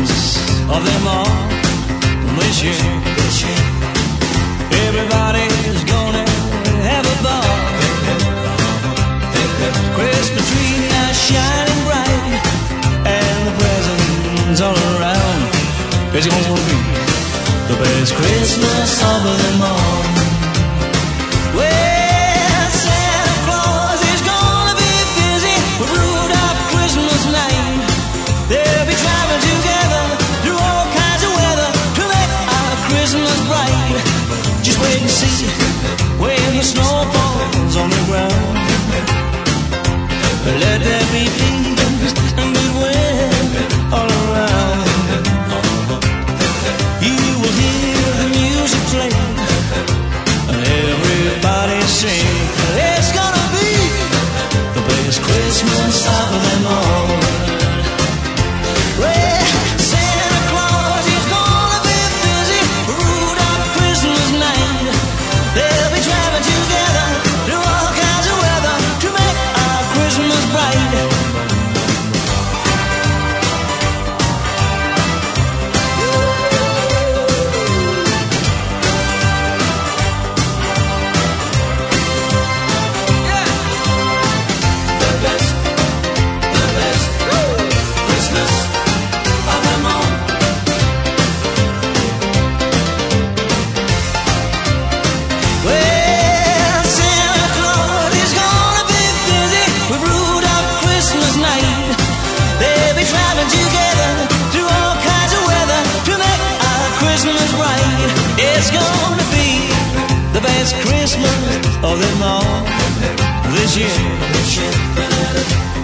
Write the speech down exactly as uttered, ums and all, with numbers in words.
Christmas of them all this year. Everybody's gonna have a ball. Christmas tree now shining bright, and the presents all around. It's gonna be the best Christmas of them all. Well, Santa Claus is gonna be busy with Rudolph Christmas night. They'll be traveling together through all kinds of weather to make our Christmas bright. Just wait and see when the snow falls on the ground. Let there be peace and goodwill all around. You will hear the music play and everybody sing. It's gonna be the best Christmas of them all. Well, Santa Claus is gonna be busy with Rudolph Christmas night. They'll be traveling together through all kinds of weather to make our Christmas bright. It's gonna be the best Christmas of them all this year.